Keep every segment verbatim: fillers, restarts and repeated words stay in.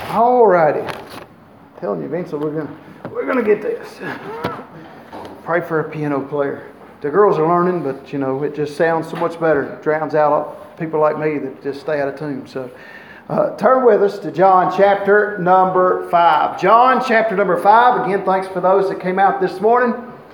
All righty. Telling you, Vincent, we're gonna we're gonna get this. Pray for a piano player. The girls are learning, but you know it just sounds so much better. It drowns out people like me that just stay out of tune. So, uh, turn with us to John chapter number five. John chapter number five. Again, thanks for those that came out this morning.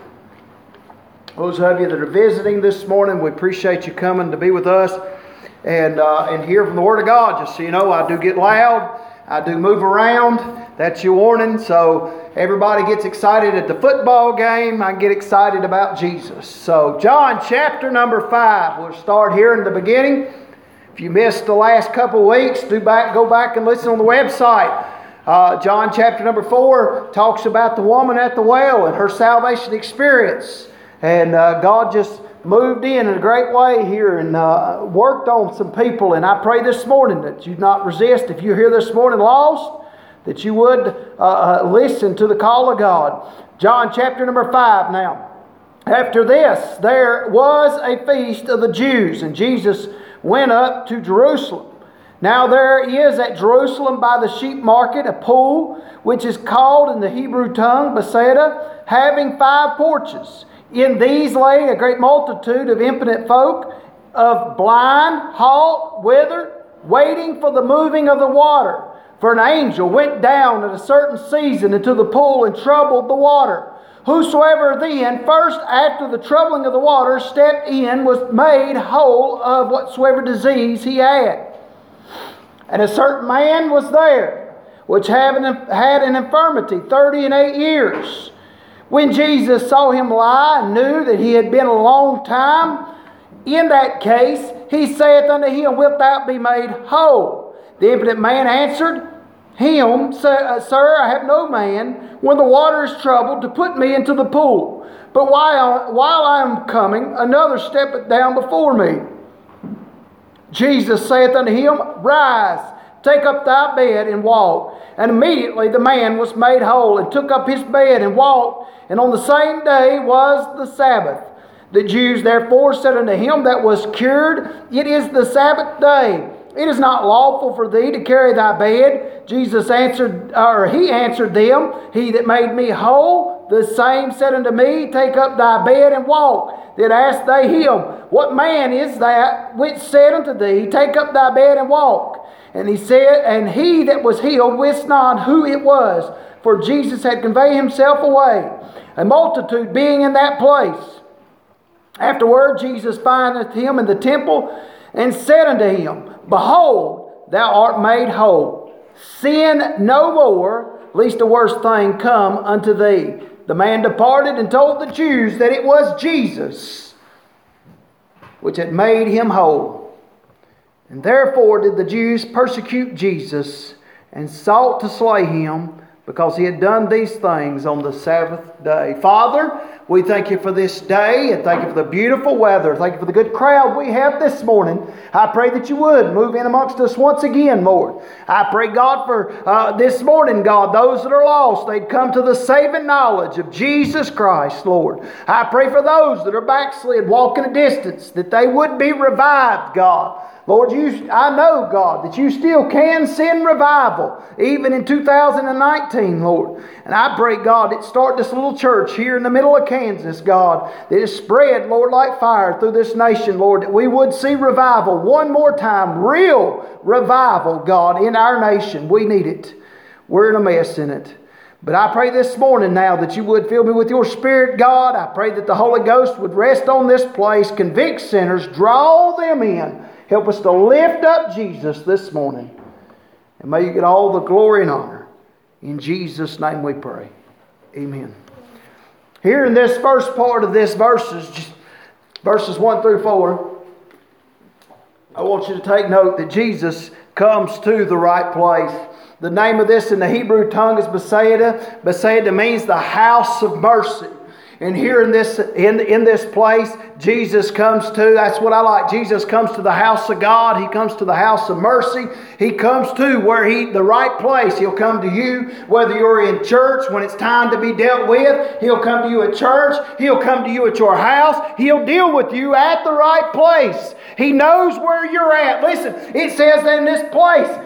Those of you that are visiting this morning, we appreciate you coming to be with us and uh, and hear from the Word of God. Just so you know, I do get loud. I do move around. That's your warning. So everybody gets excited at the football game. I get excited about Jesus. So John chapter number five. We'll start here in the beginning. If you missed the last couple of weeks, do back, go back and listen on the website. Uh, John chapter number four talks about the woman at the well and her salvation experience. And uh, God just moved in in a great way here and uh, worked on some people. And I pray this morning that you'd not resist. If you're here this morning lost, that you would uh, uh, listen to the call of God. John chapter number five now. After this, there was a feast of the Jews, and Jesus went up to Jerusalem. Now there is at Jerusalem by the sheep market a pool, which is called in the Hebrew tongue Bethesda, having five porches. In these lay a great multitude of impotent folk, of blind, halt, withered, waiting for the moving of the water. For an angel went down at a certain season into the pool and troubled the water. Whosoever then, first after the troubling of the water, stepped in, was made whole of whatsoever disease he had. And a certain man was there, which had an infirmity thirty and eight years. When Jesus saw him lie and knew that he had been a long time in that case, he saith unto him, Wilt thou be made whole? The impotent man answered him, Sir, I have no man, when the water is troubled, to put me into the pool. But while, while I am coming, another steppeth down before me. Jesus saith unto him, Rise, take up thy bed and walk. And immediately the man was made whole, and took up his bed and walked. And on the same day was the Sabbath. The Jews therefore said unto him that was cured, It is the Sabbath day. It is not lawful for thee to carry thy bed. Jesus answered, or he answered them, He that made me whole, the same said unto me, Take up thy bed and walk. Then asked they him, What man is that which said unto thee, Take up thy bed and walk? And he said, and he that was healed wist not who it was, for Jesus had conveyed himself away. A multitude being in that place. Afterward Jesus findeth him in the temple, and said unto him, Behold, thou art made whole. Sin no more, lest a worse thing come unto thee. The man departed and told the Jews that it was Jesus which had made him whole. And therefore did the Jews persecute Jesus, and sought to slay him, because he had done these things on the Sabbath day. Father, we thank you for this day, and thank you for the beautiful weather. Thank you for the good crowd we have this morning. I pray that you would move in amongst us once again, Lord. I pray, God, for uh, this morning, God, those that are lost, they'd come to the saving knowledge of Jesus Christ, Lord. I pray for those that are backslid, walking a distance, that they would be revived, God. Lord, you, I know, God, that you still can send revival, even in two thousand nineteen, Lord. And I pray, God, that start this little church here in the middle of Kansas, God, that is spread, Lord, like fire through this nation, Lord, that we would see revival one more time, real revival, God, in our nation. We need it. We're in a mess in it. But I pray this morning now that you would fill me with your Spirit, God. I pray that the Holy Ghost would rest on this place, convict sinners, draw them in. Help us to lift up Jesus this morning. And may you get all the glory and honor. In Jesus' name we pray. Amen. Here in this first part of this verses, verses one through four, I want you to take note that Jesus comes to the right place. The name of this in the Hebrew tongue is Bethesda. Bethesda means the house of mercy. And here in this in, in this place, Jesus comes to, that's what I like. Jesus comes to the house of God. He comes to the house of mercy. He comes to where he, the right place. He'll come to you, whether you're in church, when it's time to be dealt with. He'll come to you at church. He'll come to you at your house. He'll deal with you at the right place. He knows where you're at. Listen, it says that in this place,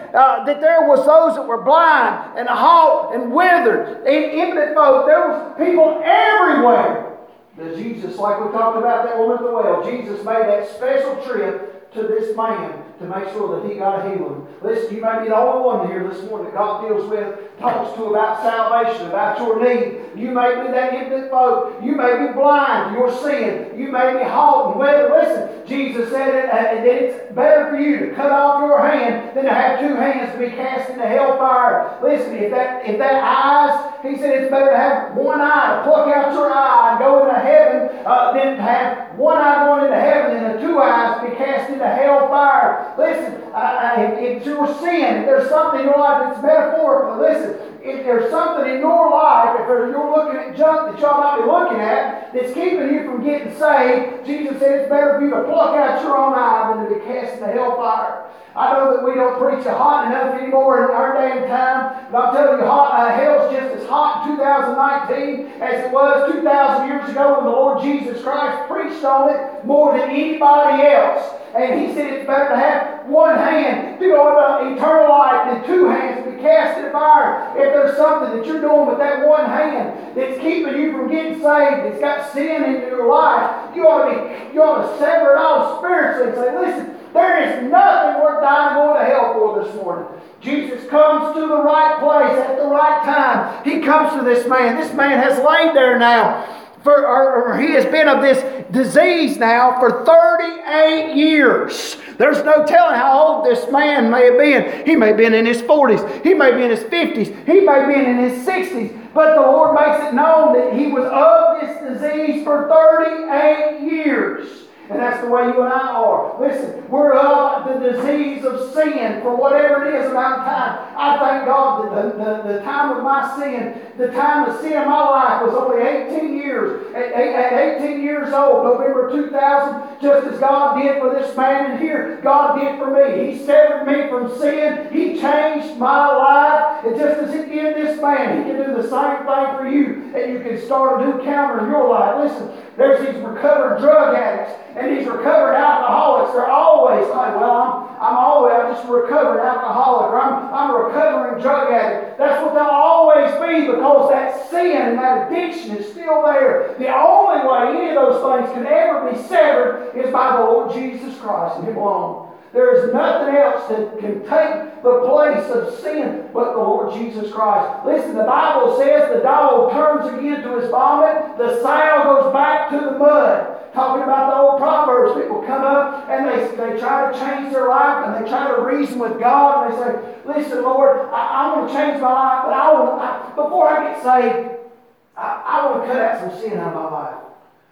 uh, that there was those that were blind and halt and withered, and impotent folk. There was people everywhere. But Jesus, like we talked about that woman at the well, Jesus made that special trip to this man to make sure that he got a healing. Listen, you may be the only one here this morning that God deals with, talks to about salvation, about your need. You may be that impotent folk. You may be blind to your sin. You may be halt and withered. Listen, Jesus said it, uh, that it's better for you to cut off your hand than to have two hands to be cast into hellfire. Listen, if that if that eyes, he said it's better to have one eye, to pluck out your eye and go into heaven, uh, than to have one eye going into heaven and the two eyes to be cast into hellfire. Listen, uh, if it's your sin, if there's something in your life that's metaphorical, listen, if there's something in your life, if you're looking at junk that you ought not be looking at, that's keeping you from getting saved, Jesus said it's better for you to pluck out your own eye than to be cast into hellfire. I know that we don't preach it hot enough anymore in our day and time, but I'm telling you, hot, uh, hell's just as hot in two thousand nineteen as it was two thousand years ago when the Lord Jesus Christ preached on it more than anybody else. And he said it's better to have one hand to go into eternal life than two hands to be cast in fire. If there's something that you're doing with that one hand that's keeping you from getting saved, that's got sin in your life, you ought to be, you ought to sever it off spiritually and say, listen, there is nothing worth dying going to hell for this morning. Jesus comes to the right place at the right time. He comes to this man. This man has laid there now. For, or, or he has been of this disease now for thirty-eight years. There's no telling how old this man may have been. He may have been in his forties. He may be in his fifties. He may be in his sixties. But the Lord makes it known that he was of this disease for thirty-eight years. And that's the way you and I are. Listen, we're of the disease of sin for whatever it is amount of time. I thank God that the, the, the time of my sin, the time of sin in my life was only eighteen years. At, at eighteen years old, November two thousand, just as God did for this man in here, God did for me. He severed me from sin. He changed my life. And just as He did this man, He can do the same thing for you. And you can start a new counter in your life. Listen, there's these recovered drug addicts and these recovered alcoholics. They're always like, well, I'm, I'm always I'm just a recovered alcoholic, or I'm, I'm a recovering drug addict. That's what they'll always be, because that sin and that addiction is still there. The only way any of those things can ever be severed is by the Lord Jesus Christ and Him alone. There is nothing else that can take the place of sin but the Lord Jesus Christ. Listen, the Bible says the dog turns again to his vomit. The sow goes back to the mud. Talking about the old Proverbs, people come up and they, they try to change their life and they try to reason with God and they say, listen, Lord, I, I want to change my life, but I want I, before I get saved, I, I want to cut out some sin out of my life.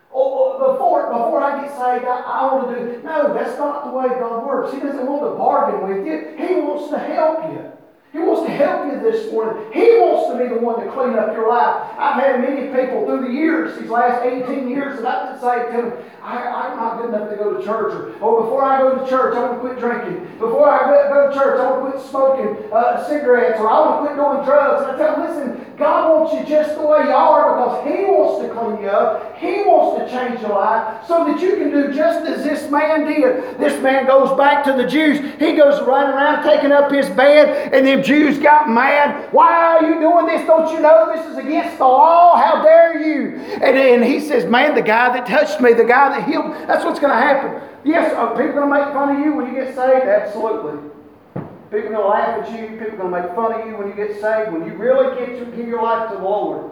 Or before, before I get saved, I, I want to do... No, that's not the way God works. He doesn't want to bargain with you. He wants to help you. He wants to help you this morning. He wants to be the one to clean up your life. I've had many people through the years, these last eighteen years, that I've been saying to them, I, I'm not good enough to go to church. Or, or before I go to church, I want to quit drinking. Before I go to church, I want to quit smoking uh, cigarettes. Or I want to quit doing drugs. And I tell them, listen, God wants you just the way you are, because He wants to clean you up. He wants to change your life so that you can do just as this man did. This man goes back to the Jews. He goes running around taking up his bed, and them Jews got mad. Why are you doing this? Don't you know this is against the law? How dare you? And, and he says, man, the guy that touched me, the guy that healed, that's what's going to happen. Yes, are people going to make fun of you when you get saved? Absolutely. People are going to laugh at you. People are going to make fun of you when you get saved. When you really get to give your life to the Lord.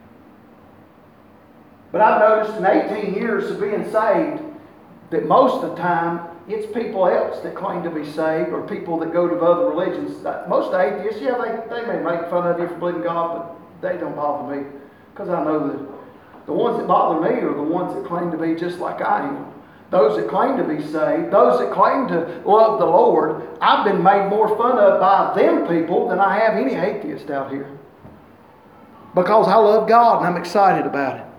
But I've noticed in eighteen years of being saved that most of the time it's people else that claim to be saved, or people that go to other religions. Most atheists, yeah, they, they may make fun of you for believing God, but they don't bother me, because I know that the ones that bother me are the ones that claim to be just like I am. Those that claim to be saved, those that claim to love the Lord, I've been made more fun of by them people than I have any atheist out here. Because I love God and I'm excited about it.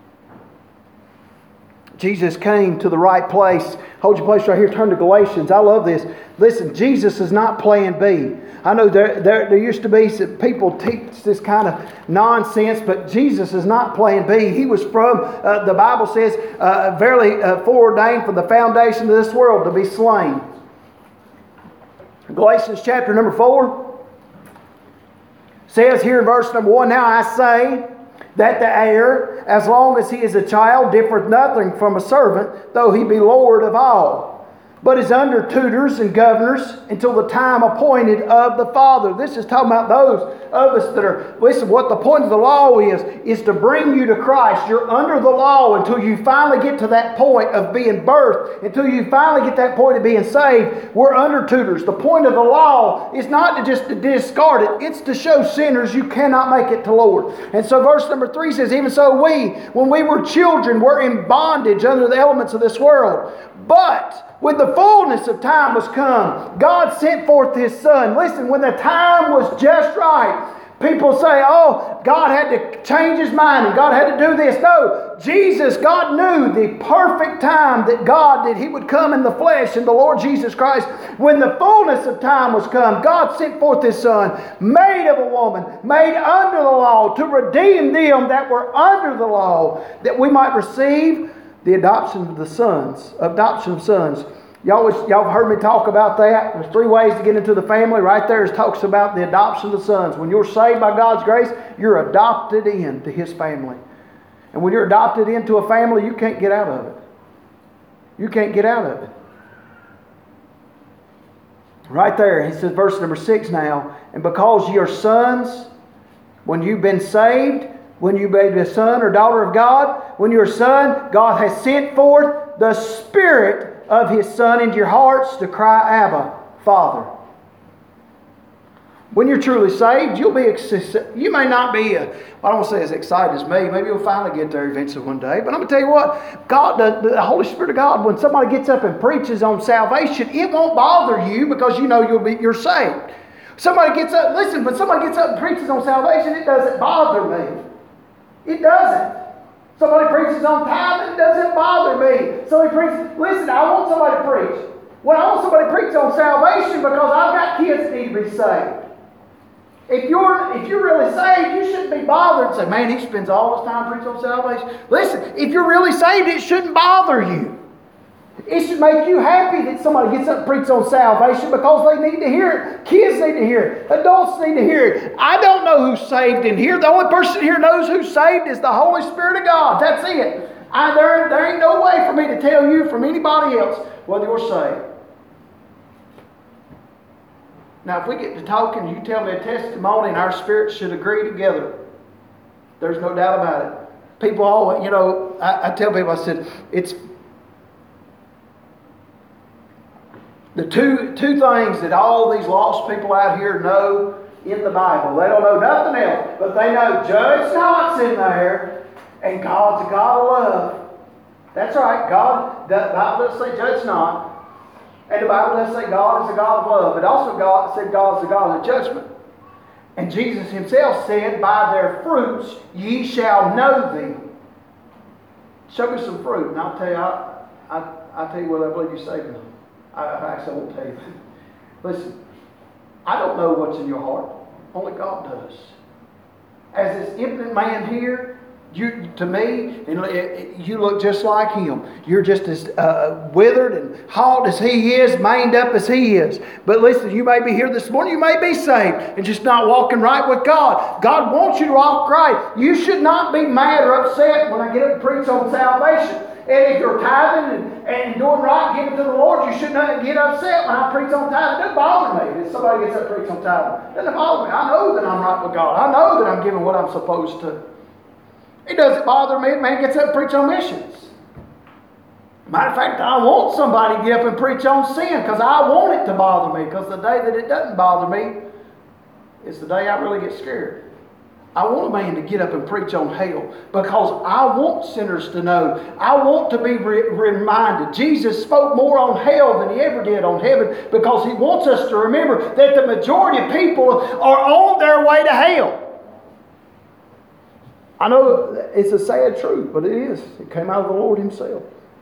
Jesus came to the right place. Hold your place right here. Turn to Galatians. I love this. Listen, Jesus is not plan B. I know there, there, there used to be some people teach this kind of nonsense, but Jesus is not plan B. He was from, uh, the Bible says, uh, verily uh, foreordained from the foundation of this world to be slain. Galatians chapter number four says here in verse number one, "Now I say that the heir, as long as he is a child, differeth nothing from a servant, though he be Lord of all, but is under tutors and governors until the time appointed of the Father." This is talking about those of us that are, listen, what the point of the law is, is to bring you to Christ. You're under the law until you finally get to that point of being birthed, until you finally get that point of being saved. We're under tutors. The point of the law is not to just to discard it, it's to show sinners you cannot make it to Lord. And so verse number three says, "Even so we, when we were children, were in bondage under the elements of this world. But when the fullness of time was come, God sent forth His Son." Listen, when the time was just right, people say, "Oh, God had to change His mind and God had to do this." No, Jesus, God knew the perfect time that God, that He would come in the flesh, in the Lord Jesus Christ. When the fullness of time was come, God sent forth His Son, made of a woman, made under the law, to redeem them that were under the law, that we might receive the adoption of the sons, adoption of sons. Y'all, always, y'all have heard me talk about that. There's three ways to get into the family. Right there it talks about the adoption of the sons. When you're saved by God's grace, you're adopted into His family. And when you're adopted into a family, you can't get out of it. You can't get out of it. Right there, he says, verse number six now, "And because ye are sons, when you've been saved, when you be a son or daughter of God, when you're a son, God has sent forth the Spirit of His Son into your hearts to cry, Abba, Father." When you're truly saved, you'll be, you may not be, I don't want to say as excited as me. Maybe you'll finally get there eventually one day. But I'm going to tell you what, God, the, the Holy Spirit of God, when somebody gets up and preaches on salvation, it won't bother you because you know you'll be, you're saved. Somebody gets up, listen, when somebody gets up and preaches on salvation, it doesn't bother me. It doesn't. Somebody preaches on tithing, it doesn't bother me. Somebody preaches, listen, I want somebody to preach. Well, I want somebody to preach on salvation because I've got kids that need to be saved. If you're, if you're really saved, you shouldn't be bothered and say, "Man, he spends all his time preaching on salvation." Listen, if you're really saved, it shouldn't bother you. It should make you happy that somebody gets up and preaches on salvation because they need to hear it. Kids need to hear it. Adults need to hear it. I don't know who's saved in here. The only person here knows who's saved is the Holy Spirit of God. That's it. I, there, there ain't no way for me to tell you from anybody else whether you're saved. Now, if we get to talking, you tell me a testimony and our spirits should agree together. There's no doubt about it. People always, you know, I, I tell people, I said, it's the two, two things that all these lost people out here know in the Bible. They don't know nothing else, but they know judge not's in there, and God's a God of love. That's right, God, the Bible doesn't say judge not. And the Bible does say God is a God of love. But also God said God is a God of judgment. And Jesus Himself said, "By their fruits ye shall know them." Show me some fruit, and I'll tell you, I, I, I'll tell you whether I believe you're saved or not. I, I actually won't tell you. Listen, I don't know what's in your heart. Only God does. As this infinite man here, you, to me, you look just like him. You're just as uh, withered and halt as he is, maned up as he is. But listen, you may be here this morning, you may be saved and just not walking right with God. God wants you to walk right. You should not be mad or upset when I get up and preach on salvation. And if you're tithing and, and doing right, giving to the Lord, you should not get upset when I preach on tithing. It doesn't bother me if somebody gets up and preach on tithing. It doesn't bother me. I know that I'm right with God. I know that I'm giving what I'm supposed to. It doesn't bother me if a man gets up and preach on missions. Matter of fact, I want somebody to get up and preach on sin because I want it to bother me, because the day that it doesn't bother me is the day I really get scared. I want a man to get up and preach on hell because I want sinners to know. I want to be re- reminded. Jesus spoke more on hell than He ever did on heaven because He wants us to remember that the majority of people are on their way to hell. I know it's a sad truth, but it is. It came out of the Lord Himself.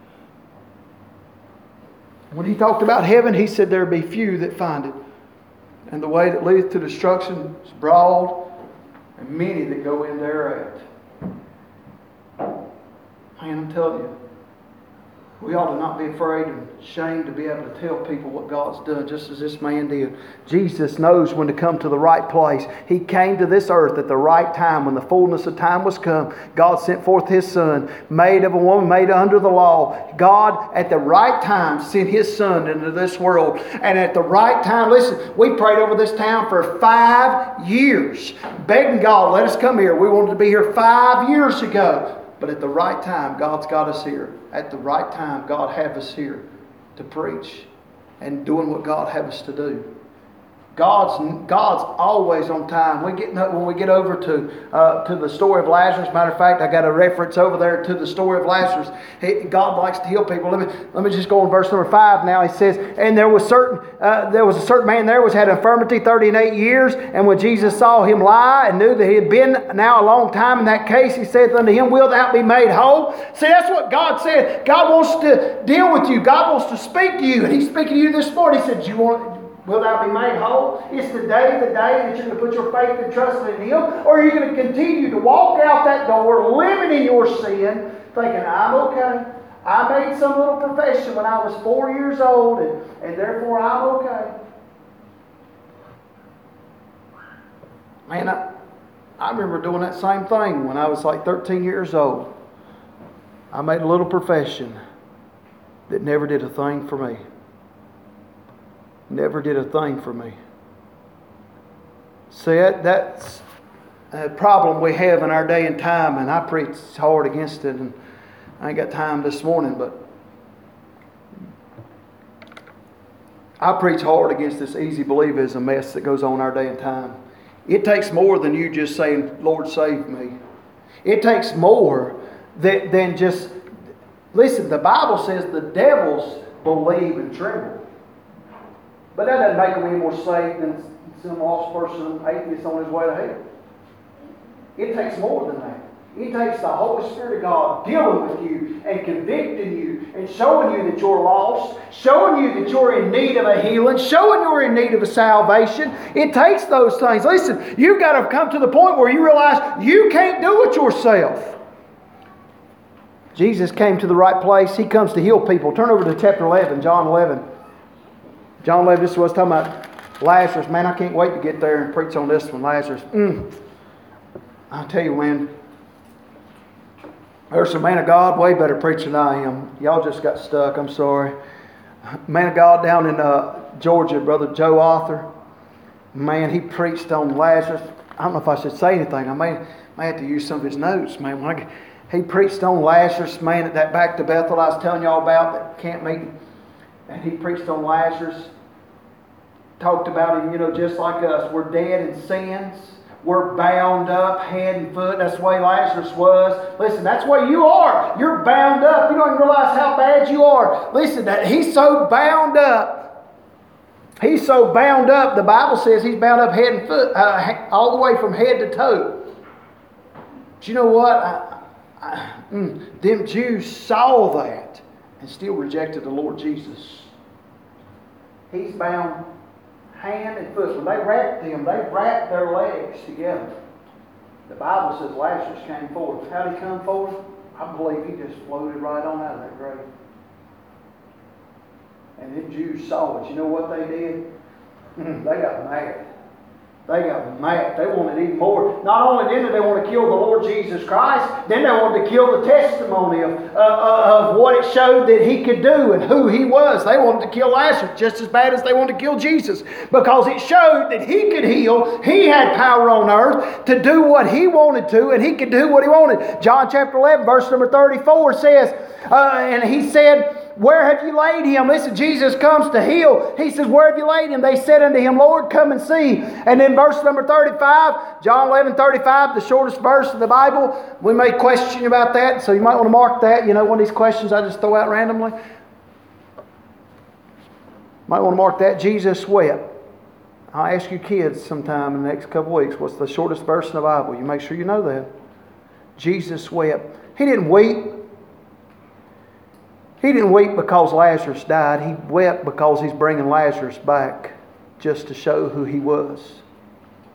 When He talked about heaven, He said there be few that find it. And the way that leadeth to destruction is broad, and many that go in thereat. Man, I'm telling you, We ought to not be afraid and ashamed to be able to tell people what God's done, just as this man did. Jesus knows when to come to the right place. He came to this earth at the right time. When the fullness of time was come, God sent forth His Son, made of a woman, made under the law. God, at the right time, sent His Son into this world. And at the right time, listen, we prayed over this town for five years, begging God, let us come here. We wanted to be here five years ago. But at the right time, God's got us here. At the right time, God have us here to preach and doing what God have us to do. God's God's always on time. We get when we get over to uh, to the story of Lazarus. Matter of fact, I got a reference over there to the story of Lazarus. He, God likes to heal people. Let me let me just go on verse number five now. He says, "And there was certain uh, there was a certain man there which had infirmity thirty and eight years. And when Jesus saw him lie and knew that he had been now a long time in that case, he said unto him, Wilt thou be made whole?" See, that's what God said. God wants to deal with you. God wants to speak to you, and He's speaking to you this morning. He said, "Do you want?" Will thou be made whole? Is today the day that you're going to put your faith and trust in Him? Or are you going to continue to walk out that door, living in your sin, thinking, I'm okay. I made some little profession when I was four years old, and, and therefore I'm okay. Man, I, I remember doing that same thing when I was like thirteen years old. I made a little profession that never did a thing for me. Never did a thing for me. See, that, that's a problem we have in our day and time, and I preach hard against it, and I ain't got time this morning, but I preach hard against this easy believism mess that goes on in our day and time. It takes more than you just saying, Lord, save me. It takes more than, than just... Listen, the Bible says the devils believe and tremble. But that doesn't make them any more safe than some lost person, atheist on his way to hell. It takes more than that. It takes the Holy Spirit of God dealing with you and convicting you and showing you that you're lost, showing you that you're in need of a healing, showing you're in need of a salvation. It takes those things. Listen, you've got to come to the point where you realize you can't do it yourself. Jesus came to the right place. He comes to heal people. Turn over to chapter eleven, John eleven. John eleven, this is what I was talking about. Lazarus, man, I can't wait to get there and preach on this one. Lazarus, mm. I'll tell you, man, there's a man of God way better preaching than I am. Y'all just got stuck, I'm sorry. Man of God down in uh, Georgia, Brother Joe Arthur. Man, he preached on Lazarus. I don't know if I should say anything. I may, may have to use some of his notes, man. When I, he preached on Lazarus, man, at that Back to Bethel I was telling y'all about, that camp meeting. And he preached on Lazarus. Talked about him, you know, just like us. We're dead in sins. We're bound up head and foot. That's the way Lazarus was. Listen, that's the way you are. You're bound up. You don't even realize how bad you are. Listen, that he's so bound up. He's so bound up. The Bible says he's bound up head and foot, uh, all the way from head to toe. But you know what? I, I, mm, them Jews saw that and still rejected the Lord Jesus. He's bound hand and foot. When they wrapped him, they wrapped their legs together. The Bible says Lazarus came forth. How did he come forth? I believe he just floated right on out of that grave. And the Jews saw it. You know what they did? They got mad. They got mad. They wanted even more. Not only did they want to kill the Lord Jesus Christ, then they wanted to kill the testimony of, uh, of what it showed that He could do and who He was. They wanted to kill Lazarus just as bad as they wanted to kill Jesus, because it showed that He could heal. He had power on earth to do what He wanted to, and He could do what He wanted. John chapter eleven, verse number thirty-four says, uh, and He said, where have you laid him? Listen, Jesus comes to heal. He says, where have you laid him? They said unto him, Lord, come and see. And then verse number thirty-five, John eleven thirty-five, the shortest verse of the Bible. We may question about that, so you might want to mark that. You know, one of these questions I just throw out randomly. Might want to mark that. Jesus wept. I'll ask you kids sometime in the next couple of weeks, what's the shortest verse in the Bible? You make sure you know that. Jesus wept. He didn't weep. He didn't weep because Lazarus died. He wept because He's bringing Lazarus back just to show who He was.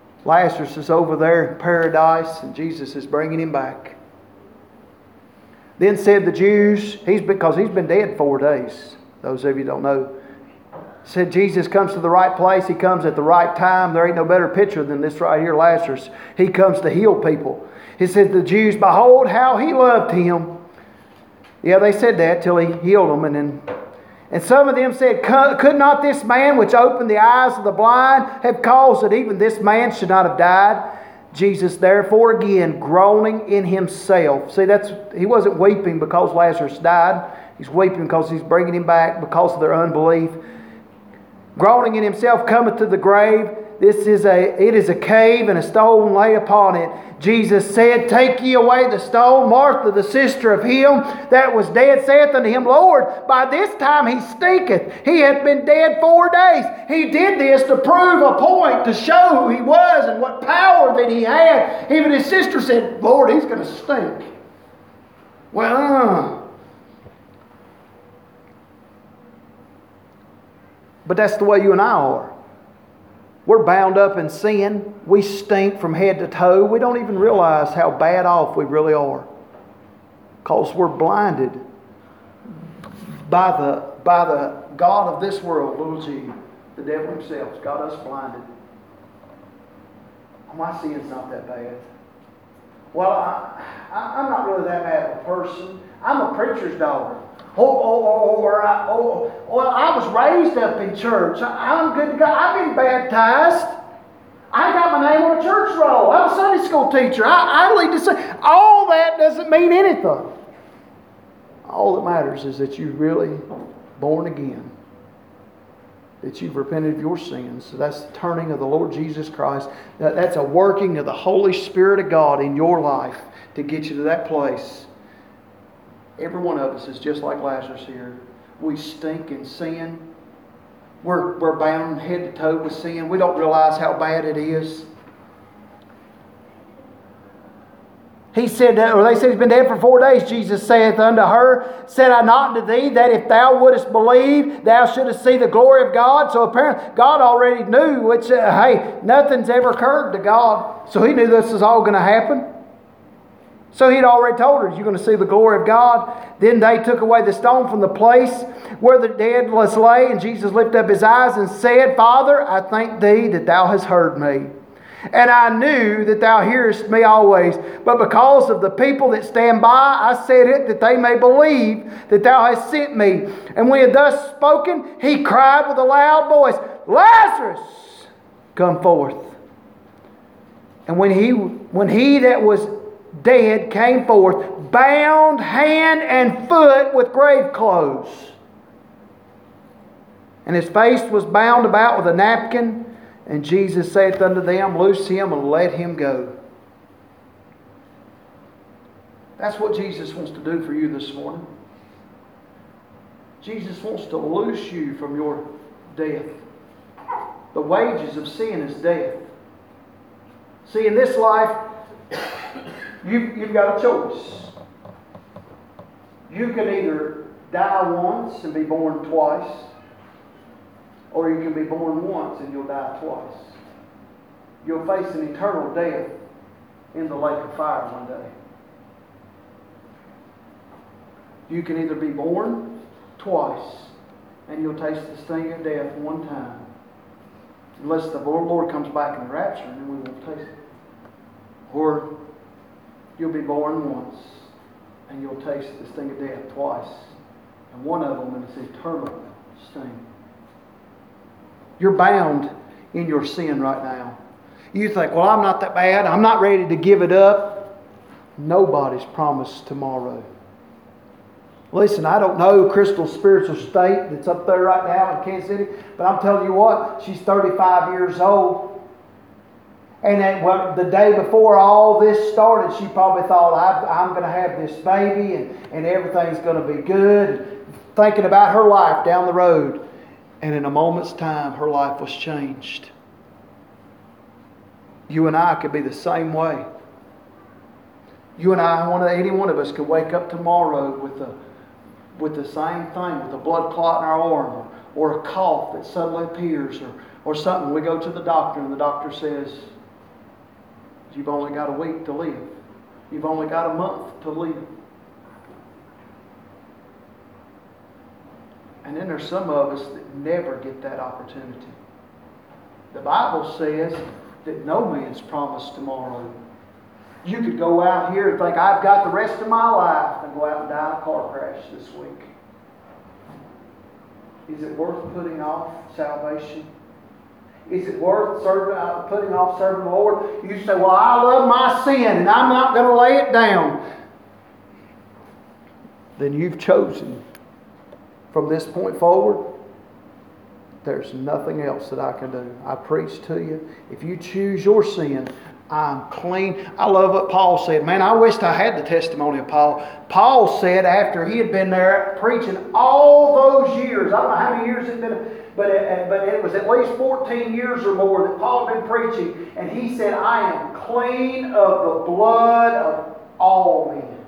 Lazarus is over there in paradise and Jesus is bringing him back. Then said the Jews, he's because he's been dead four days. Those of you don't know. Said Jesus comes to the right place. He comes at the right time. There ain't no better picture than this right here, Lazarus. He comes to heal people. He said to the Jews, behold how he loved him. Yeah, they said that till he healed them. And then, and some of them said, could not this man which opened the eyes of the blind have caused that even this man should not have died? Jesus therefore again groaning in himself. See, that's he wasn't weeping because Lazarus died. He's weeping because he's bringing him back because of their unbelief. Groaning in himself cometh to the grave. This is a it is a cave, and a stone lay upon it. Jesus said, take ye away the stone. Martha, the sister of him that was dead, saith unto him, Lord, by this time he stinketh. He hath been dead four days. He did this to prove a point, to show who he was and what power that he had. Even his sister said, Lord, he's going to stink. Well, uh, but that's the way you and I are. We're bound up in sin. We stink from head to toe. We don't even realize how bad off we really are. Because we're blinded by the, by the God of this world, little g. The devil himself has got us blinded. My sin's not that bad. Well, I, I, I'm not really that bad of a person. I'm a preacher's daughter. Oh, oh, oh, or I, oh, well, I was raised up in church. I, I'm good to go. I've been baptized. I got my name on a church roll. I'm a Sunday school teacher. I, I lead to say all that doesn't mean anything. All that matters is that you're really born again. That you've repented of your sins. So that's the turning of the Lord Jesus Christ. That, that's a working of the Holy Spirit of God in your life to get you to that place. Every one of us is just like Lazarus here. We stink in sin. We're, we're bound head to toe with sin. We don't realize how bad it is. He said, or they said he's been dead for four days. Jesus saith unto her, said I not unto thee that if thou wouldest believe, thou shouldest see the glory of God? So apparently God already knew, which, uh, hey, nothing's ever occurred to God. So he knew this was all going to happen. So he'd already told her, you're going to see the glory of God. Then they took away the stone from the place where the dead was lay. And Jesus lifted up his eyes and said, Father, I thank thee that thou hast heard me. And I knew that thou hearest me always. But because of the people that stand by, I said it, that they may believe that thou hast sent me. And when he had thus spoken, he cried with a loud voice, Lazarus, come forth. And when he, when he that was dead came forth, bound hand and foot with grave clothes. And his face was bound about with a napkin. And Jesus saith unto them, loose him and let him go. That's what Jesus wants to do for you this morning. Jesus wants to loose you from your death. The wages of sin is death. See, in this life, You've, you've got a choice. You can either die once and be born twice, or you can be born once and you'll die twice. You'll face an eternal death in the lake of fire one day. You can either be born twice and you'll taste the sting of death one time, unless the Lord comes back in the rapture and then we won't taste it. Or you'll be born once, and you'll taste the sting of death twice. And one of them is eternal sting. You're bound in your sin right now. You think, well, I'm not that bad. I'm not ready to give it up. Nobody's promised tomorrow. Listen, I don't know Crystal's spiritual state that's up there right now in Kansas City, but I'm telling you what, she's thirty-five years old. And then well, the day before all this started, she probably thought, I'm going to have this baby and, and everything's going to be good. Thinking about her life down the road. And in a moment's time, her life was changed. You and I could be the same way. You and I, one of, any one of us could wake up tomorrow with a, with the same thing, with a blood clot in our arm, or, or a cough that suddenly appears, or, or something. We go to the doctor and the doctor says, you've only got a week to live. You've only got a month to live. And then there's some of us that never get that opportunity. The Bible says that no man's promised tomorrow. You could go out here and think, I've got the rest of my life, and go out and die in a car crash this week. Is it worth putting off salvation? Is it worth serving, uh, putting off serving the Lord? You say, well, I love my sin and I'm not going to lay it down. Then you've chosen from this point forward, there's nothing else that I can do. I preach to you. If you choose your sin, I'm clean. I love what Paul said. Man, I wished I had the testimony of Paul. Paul said after he had been there preaching all those years, I don't know how many years it had been, but it, but it was at least fourteen years or more that Paul had been preaching. And he said, I am clean of the blood of all men.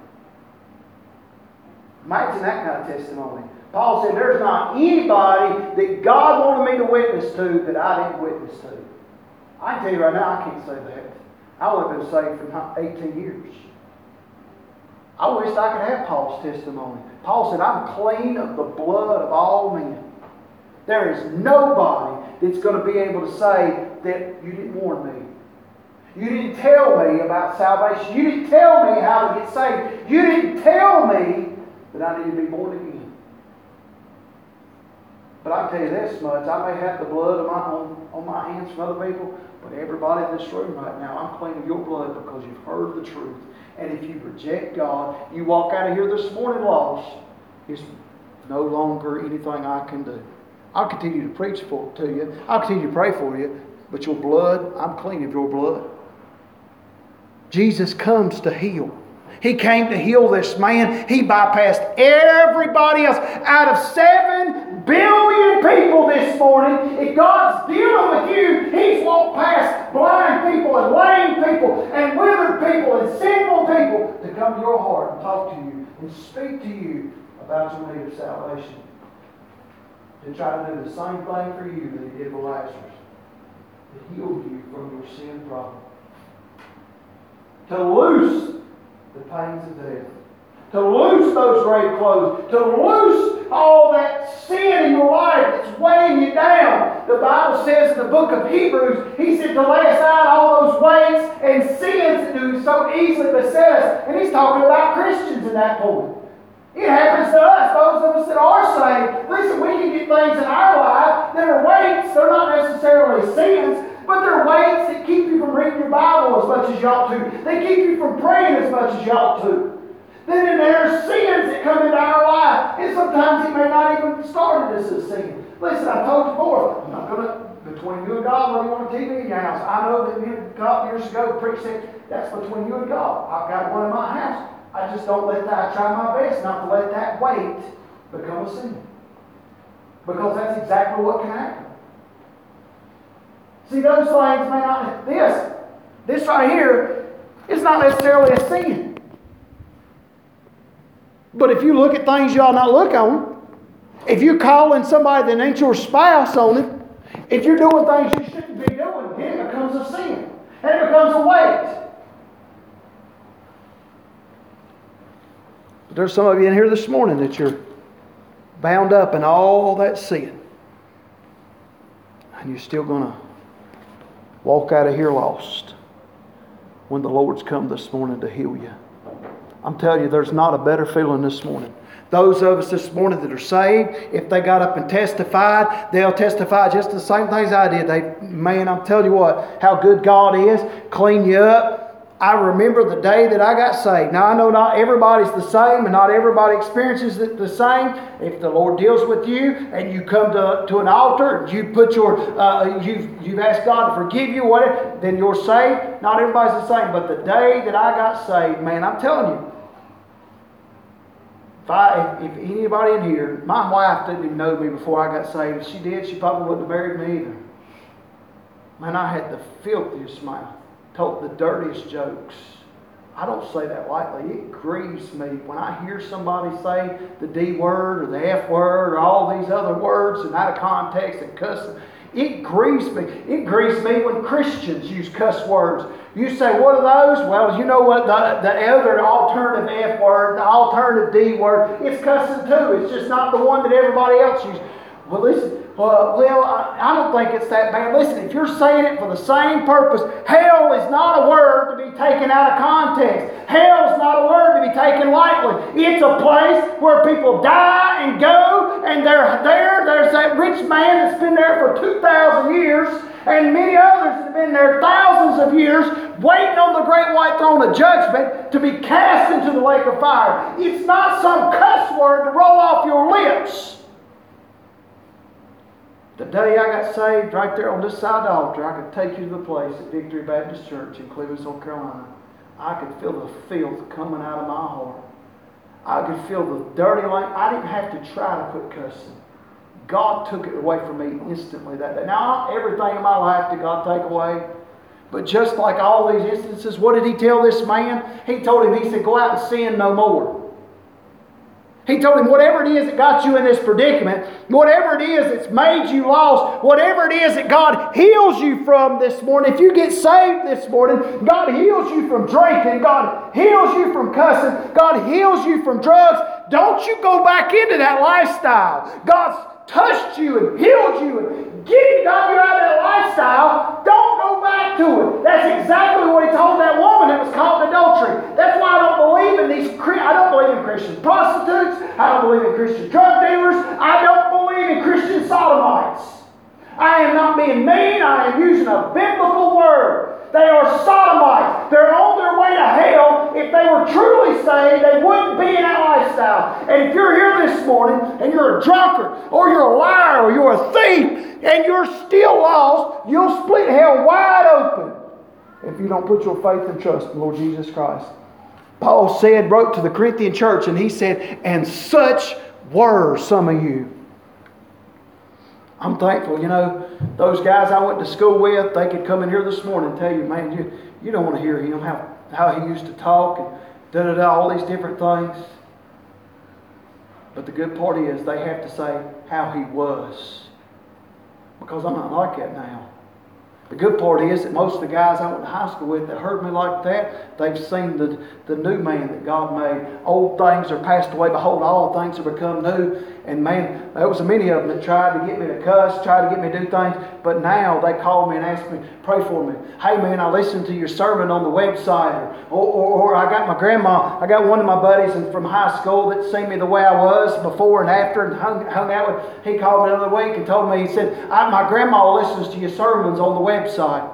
Imagine that kind of testimony. Paul said, there's not anybody that God wanted me to witness to that I didn't witness to. I can tell you right now, I can't say that. I would have been saved for eighteen years. I wished I could have Paul's testimony. Paul said, I'm clean of the blood of all men. There is nobody that's going to be able to say that you didn't warn me. You didn't tell me about salvation. You didn't tell me how to get saved. You didn't tell me that I need to be born again. But I can tell you this much, I may have the blood of my, on, on my hands from other people, but everybody in this room right now, I'm clean of your blood because you've heard the truth. And if you reject God, you walk out of here this morning lost, there's no longer anything I can do. I'll continue to preach for to you. I'll continue to pray for you, but your blood, I'm clean of your blood. Jesus comes to heal. He came to heal this man. He bypassed everybody else. Out of seven billion people this morning, if God's dealing with you, He's walked past blind people and lame people and withered people and sinful people to come to your heart and talk to you and speak to you about your need of salvation. To try to do the same thing for you that He did for Lazarus. To heal you from your sin problem. To loose the pains of death. To loose those grave clothes. To loose all that sin in your life that's weighing you down. The Bible says in the book of Hebrews, He said to lay aside all those weights and sins that do so easily beset us. And He's talking about Christians at that point. It happens to us, those of us that are saved. Listen, we can get things in our life that are weights. They're not necessarily sins, but they're weights that keep you from reading your Bible as much as you ought to. They keep you from praying as much as you ought to. Then there are sins that come into our life, and sometimes it may not even start as a sin. Listen, I told you before, I'm not going to, between you and God, whether you want a T V in your house. I know that me and God years ago preached that that's between you and God. I've got one in my house. I just don't let that, I try my best not to let that weight become a sin. Because that's exactly what can happen. See, those things may not, this, this right here, is not necessarily a sin. But if you look at things you ought not look on, if you're calling somebody that ain't your spouse on it, if you're doing things you shouldn't be doing, then it becomes a sin. And it becomes a weight. But there's some of you in here this morning that you're bound up in all that sin. And you're still going to walk out of here lost when the Lord's come this morning to heal you. I'm telling you, there's not a better feeling this morning. Those of us this morning that are saved, if they got up and testified, they'll testify just the same things I did. They, man, I'm telling you what, how good God is, clean you up. I remember the day that I got saved. Now, I know not everybody's the same and not everybody experiences it the same. If the Lord deals with you and you come to, to an altar, you put your, uh, you've, you've asked God to forgive you, whatever, then you're saved. Not everybody's the same. But the day that I got saved, man, I'm telling you, if, I, if, if anybody in here, my wife didn't even know me before I got saved. If she did, she probably wouldn't have married me either. Man, I had the filthiest mouth. Told the dirtiest jokes. I don't say that lightly. It grieves me when I hear somebody say the D word or the F word or all these other words and out of context and cussing. It grieves me. It grieves me when Christians use cuss words. You say, what are those? Well, you know what the, the other alternative F word, the alternative D word, it's cussing too. It's just not the one that everybody else uses. Well, listen, uh, well, I, I don't think it's that bad. Listen, if you're saying it for the same purpose, hell is not a word to be taken out of context. Hell is not a word to be taken lightly. It's a place where people die and go, and they're there. There's that rich man that's been there for two thousand years, and many others that have been there thousands of years, waiting on the great white throne of judgment to be cast into the lake of fire. It's not some cuss word to roll off your lips. The day I got saved, right there on this side of the altar, I could take you to the place at Victory Baptist Church in Cleveland, North Carolina. I could feel the filth coming out of my heart. I could feel the dirty language. I didn't have to try to quit cussing. God took it away from me instantly that day. Now, not everything in my life did God take away. But just like all these instances, what did He tell this man? He told him, He said, go out and sin no more. He told him, whatever it is that got you in this predicament, whatever it is that's made you lost, whatever it is that God heals you from this morning, if you get saved this morning, God heals you from drinking, God heals you from cussing, God heals you from drugs. Don't you go back into that lifestyle. God's touched you and healed you and getting got you out of that lifestyle. Don't go back to it. That's exactly what He told that woman that was caught in adultery. That's why I don't believe in these. I don't believe in Christian prostitutes. I don't believe in Christian drug dealers. I don't believe in Christian sodomites. I am not being mean. I am using a biblical word. They are sodomites. They're on their way to hell. If they were truly saved, they wouldn't be in that lifestyle. And if you're here this morning and you're a drunkard, or you're a liar, or you're a thief, and you're still lost, you'll split hell wide open if you don't put your faith and trust in the Lord Jesus Christ. Paul said, wrote to the Corinthian church, and he said, and such were some of you. I'm thankful, you know, those guys I went to school with, they could come in here this morning and tell you, man, you, you don't want to hear him, how, how he used to talk and da-da-da, all these different things. But the good part is they have to say how he was. Because I'm not like that now. The good part is that most of the guys I went to high school with that heard me like that, they've seen the, the new man that God made. Old things are passed away. Behold, all things have become new. And man, there was many of them that tried to get me to cuss, tried to get me to do things. But now they call me and ask me, pray for me. Hey man, I listened to your sermon on the website. Or, or, or I got my grandma, I got one of my buddies from high school that seen me the way I was before and after and hung, hung out with. He called me another week and told me, he said, I, my grandma listens to your sermons on the website. Website.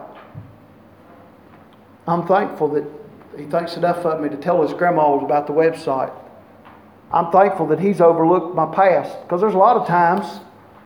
I'm thankful that he thinks enough of me to tell his grandmas about the website. I'm thankful that he's overlooked my past, because there's a lot of times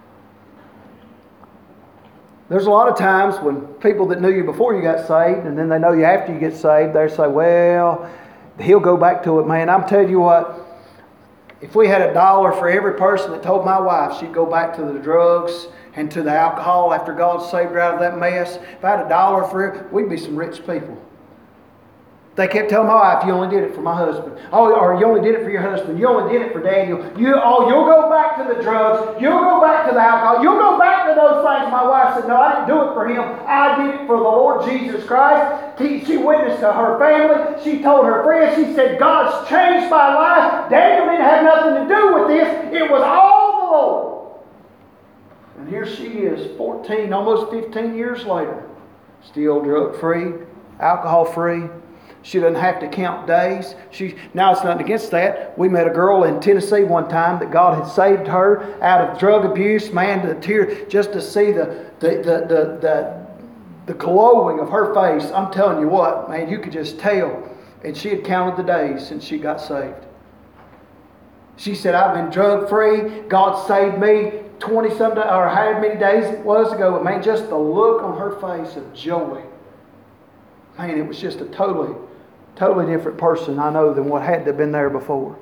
there's a lot of times when people that knew you before you got saved and then they know you after you get saved, they say, well, he'll go back to it, man. I'm telling you what, if we had a dollar for every person that told my wife she'd go back to the drugs and to the alcohol after God saved her out of that mess, if I had a dollar for it, we'd be some rich people. They kept telling my wife, you only did it for my husband. Oh, or you only did it for your husband. You only did it for Daniel. You, oh, you'll go back to the drugs. You'll go back to the alcohol. You'll go back to those things. My wife said, no, I didn't do it for him. I did it for the Lord Jesus Christ. She witnessed to her family. She told her friends. She said, God's changed my life. Daniel didn't have nothing to do with this. It was all the Lord. And here she is, fourteen, almost fifteen years later, still drug-free, alcohol-free. She doesn't have to count days. She now it's nothing against that. We met a girl in Tennessee one time that God had saved her out of drug abuse. Man, the tear just to see the the the the the, the glowing of her face. I'm telling you what, man, you could just tell. And she had counted the days since she got saved. She said, I've been drug-free. God saved me twenty-some days, or however many days it was ago. But man, just the look on her face of joy. Man, it was just a totally, totally different person, I know, than what had to have been there before.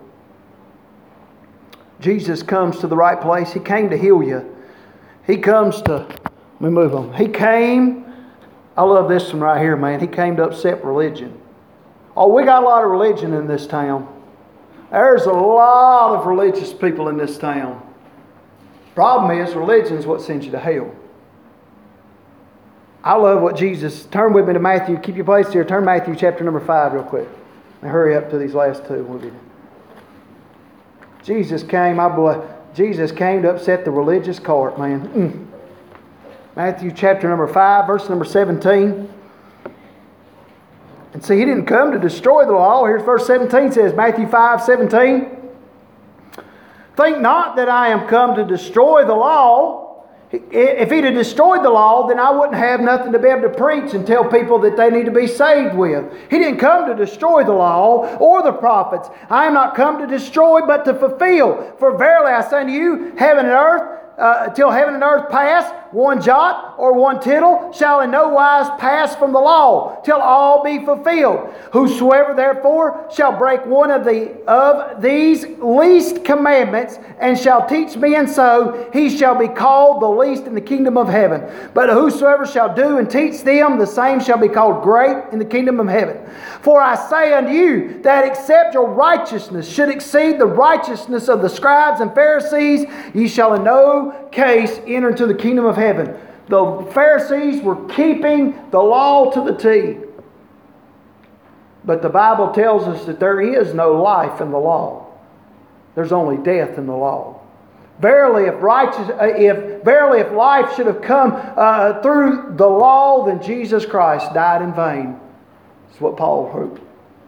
Jesus comes to the right place. He came to heal you. He comes to, let me move on. He came, I love this one right here, man. He came to upset religion. Oh, we got a lot of religion in this town. There's a lot of religious people in this town. Problem is, religion is what sends you to hell. I love what Jesus... Turn with me to Matthew. Keep your place here. Turn Matthew chapter number five real quick. And hurry up to these last two. We'll be... Jesus came, I believe, Jesus came to upset the religious cart, man. Mm. Matthew chapter number five, verse number seventeen. And see, He didn't come to destroy the law. Here's verse seventeen says, Matthew five, seventeen. Think not that I am come to destroy the law. If He'd have destroyed the law, then I wouldn't have nothing to be able to preach and tell people that they need to be saved with. He didn't come to destroy the law or the prophets. I am not come to destroy, but to fulfill. For verily I say unto you, heaven and earth, uh, till heaven and earth pass, one jot or one tittle shall in no wise pass from the law, till all be fulfilled. Whosoever therefore shall break one of the of these least commandments and shall teach men so, he shall be called the least in the kingdom of heaven. But whosoever shall do and teach them, the same shall be called great in the kingdom of heaven. For I say unto you that except your righteousness should exceed the righteousness of the scribes and Pharisees, ye shall in no case enter into the kingdom of heaven. The Pharisees were keeping the law to the T. But the Bible tells us that there is no life in the law. There's only death in the law. Verily, if righteous, if verily, if life should have come uh, through the law, then Jesus Christ died in vain. That's what Paul wrote.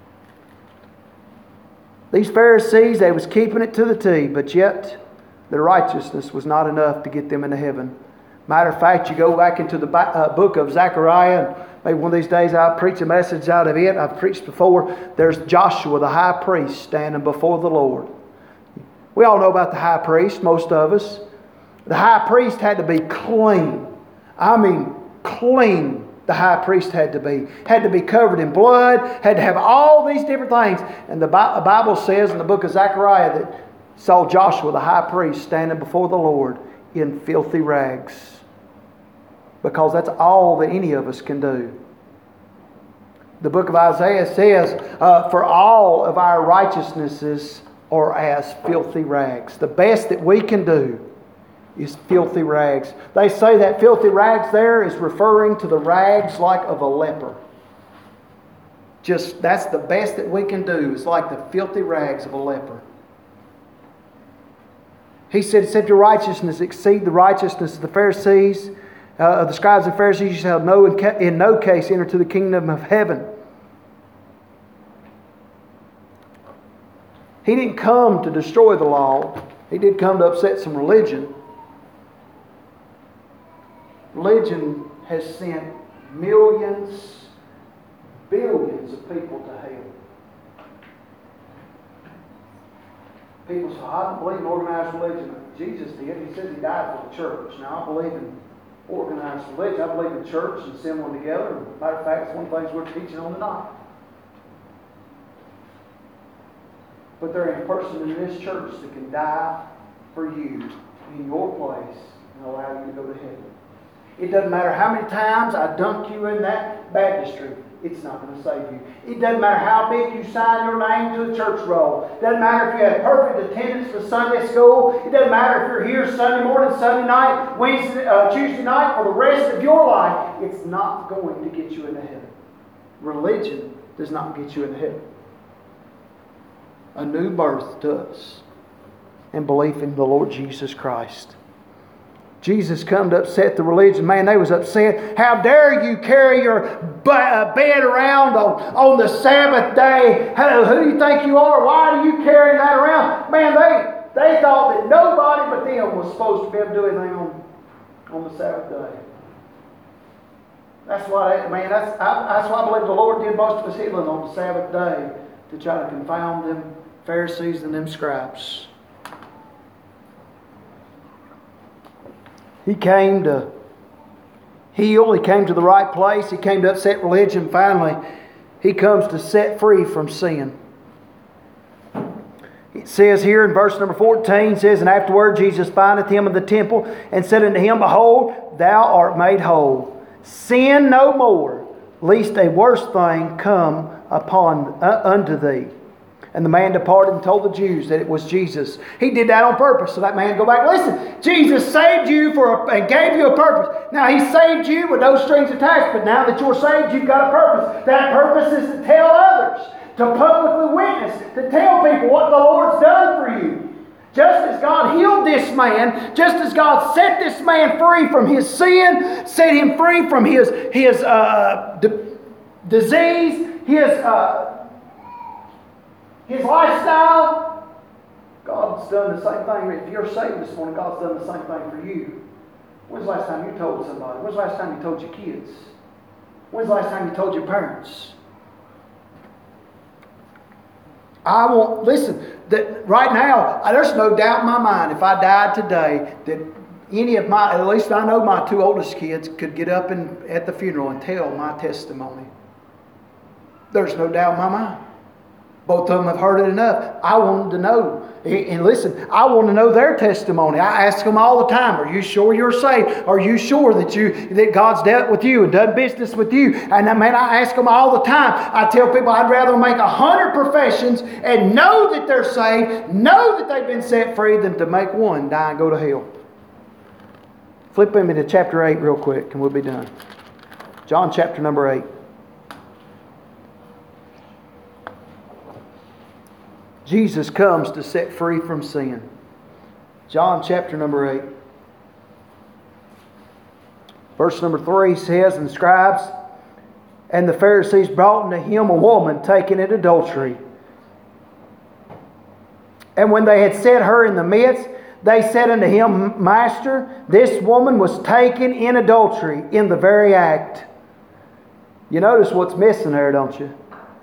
These Pharisees, they was keeping it to the T, but yet their righteousness was not enough to get them into heaven. Matter of fact, you go back into the book of Zechariah, and maybe one of these days I'll preach a message out of it. I've preached before. There's Joshua, the high priest, standing before the Lord. We all know about the high priest, most of us. The high priest had to be clean. I mean, clean. The high priest had to be. Had to be covered in blood. Had to have all these different things. And the Bible says in the book of Zechariah that saw Joshua, the high priest, standing before the Lord in filthy rags. Because that's all that any of us can do. The book of Isaiah says, uh, for all of our righteousnesses are as filthy rags. The best that we can do is filthy rags. They say that filthy rags there is referring to the rags like of a leper. Just, that's the best that we can do. It's like the filthy rags of a leper. He said, except your righteousness exceed the righteousness of the Pharisees, uh, of the scribes and Pharisees, you shall no, in, ca- in no case enter to the kingdom of heaven. He didn't come to destroy the law. He did come to upset some religion. Religion has sent millions, billions of people to hell. People say, I don't believe in organized religion. Jesus did. He said He died for the church. Now, I believe in organized religion. I believe in church and assembling together. Matter of fact, it's one of the things we're teaching on tonight. But there ain't a person in this church that can die for you in your place and allow you to go to heaven. It doesn't matter how many times I dunk you in that baptistry. It's not going to save you. It doesn't matter how big you sign your name to the church roll. It doesn't matter if you had perfect attendance for Sunday school. It doesn't matter if you're here Sunday morning, Sunday night, Wednesday, uh, Tuesday night, for the rest of your life. It's not going to get you into heaven. Religion does not get you into heaven. A new birth does. And belief in the Lord Jesus Christ. Jesus come to upset the religion. Man, they was upset. How dare you carry your bed around on, on the Sabbath day? Who, who do you think you are? Why are you carrying that around? Man, they, they thought that nobody but them was supposed to be able to do anything on, on the Sabbath day. That's why, man, that's, I, that's why I believe the Lord did most of His healing on the Sabbath day, to try to confound them Pharisees and them scribes. He came to heal. He came to the right place. He came to upset religion. Finally, He comes to set free from sin. It says here in verse number fourteen, it says, and afterward Jesus findeth him in the temple, and said unto him, behold, thou art made whole. Sin no more, lest a worse thing come upon uh, unto thee. And the man departed and told the Jews that it was Jesus. He did that on purpose. So that man go back. Listen, Jesus saved you for a, and gave you a purpose. Now He saved you with no strings attached. But now that you're saved, you've got a purpose. That purpose is to tell others, to publicly witness, to tell people what the Lord's done for you. Just as God healed this man, just as God set this man free from his sin, set him free from his, his uh, d- disease, his... Uh, His lifestyle, God's done the same thing. If you're saved this morning, God's done the same thing for you. When's the last time you told somebody? When's the last time you told your kids? When's the last time you told your parents? I want, listen, that right now, there's no doubt in my mind, if I died today, that any of my, at least I know my two oldest kids could get up and, at the funeral and tell my testimony. There's no doubt in my mind. Both of them have heard it enough. I want them to know. And listen, I want to know their testimony. I ask them all the time, are you sure you're saved? Are you sure that you that God's dealt with you and done business with you? And I mean, I ask them all the time. I tell people I'd rather make a hundred professions and know that they're saved, know that they've been set free, than to make one die and go to hell. Flip with me to chapter eight real quick and we'll be done. John chapter number eight. Jesus comes to set free from sin. John chapter number eight. Verse number three says, and the scribes and the Pharisees brought unto him a woman taken in adultery. And when they had set her in the midst, they said unto him, Master, this woman was taken in adultery in the very act. You notice what's missing there, don't you?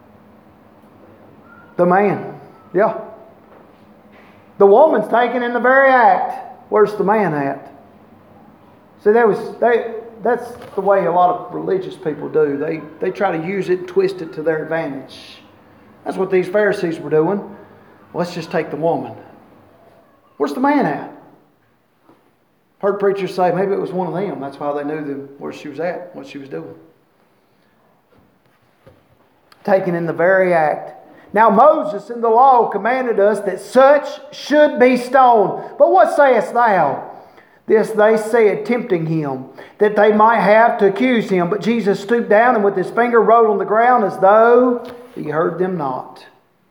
The man. Yeah. The woman's taken in the very act. Where's the man at? See, that was they that's the way a lot of religious people do. They they try to use it and twist it to their advantage. That's what these Pharisees were doing. Let's just take the woman. Where's the man at? Heard preachers say maybe it was one of them. That's why they knew the, where she was at, what she was doing. Taken in the very act. Now Moses in the law commanded us that such should be stoned. But what sayest thou? This they said, tempting him, that they might have to accuse him. But Jesus stooped down and with his finger wrote on the ground as though he heard them not.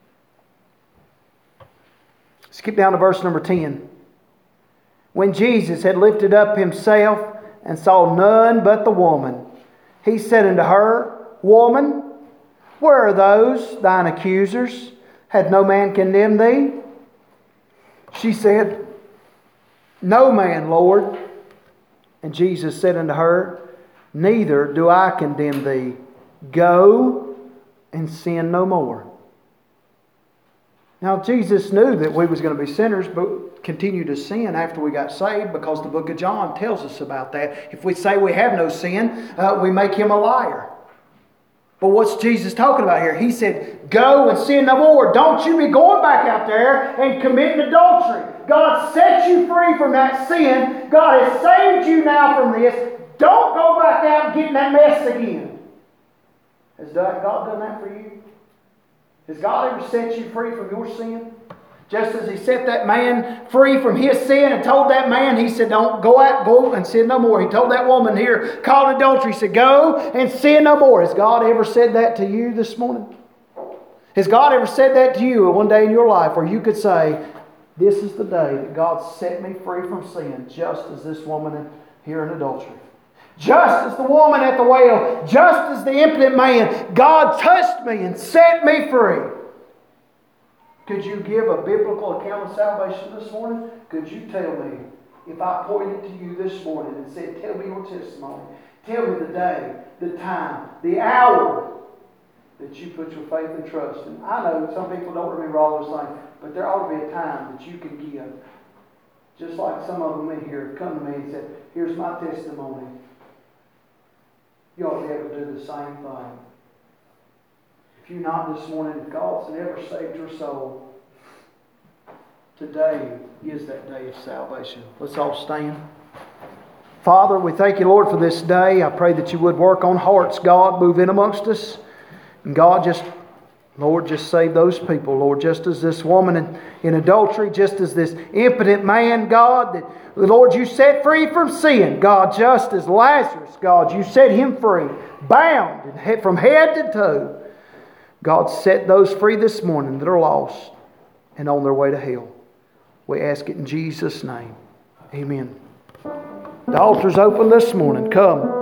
Skip down to verse number ten. When Jesus had lifted up himself and saw none but the woman, he said unto her, Woman, where are those thine accusers? Had no man condemned thee? She said, No man, Lord. And Jesus said unto her, Neither do I condemn thee. Go and sin no more. Now Jesus knew that we was going to be sinners, but continue to sin after we got saved, because the book of John tells us about that. If we say we have no sin, uh, we make him a liar. But what's Jesus talking about here? He said, go and sin no more. Don't you be going back out there and committing adultery. God set you free from that sin. God has saved you now from this. Don't go back out and get in that mess again. Has God done that for you? Has God ever set you free from your sin? Just as He set that man free from his sin and told that man, He said, don't go out, go and sin no more. He told that woman here, called adultery, He said, go and sin no more. Has God ever said that to you this morning? Has God ever said that to you one day in your life where you could say, this is the day that God set me free from sin, just as this woman here in adultery? Just as the woman at the well, just as the impotent man, God touched me and set me free. Could you give a biblical account of salvation this morning? Could you tell me, if I pointed to you this morning and said, tell me your testimony, tell me the day, the time, the hour that you put your faith and trust in? I know some people don't remember all those things, but there ought to be a time that you can give. Just like some of them in here have come to me and said, here's my testimony. You ought to be able to do the same thing. If you're not this morning, if God's never saved your soul, today is that day of salvation. Let's all stand. Father, we thank you, Lord, for this day. I pray that you would work on hearts, God, move in amongst us. And God, just Lord, just save those people, Lord, just as this woman in, in adultery, just as this impotent man, God, that, Lord, you set free from sin, God, just as Lazarus, God, you set him free, bound from head to toe. God, set those free this morning that are lost and on their way to hell. We ask it in Jesus' name. Amen. The altar's open this morning. Come.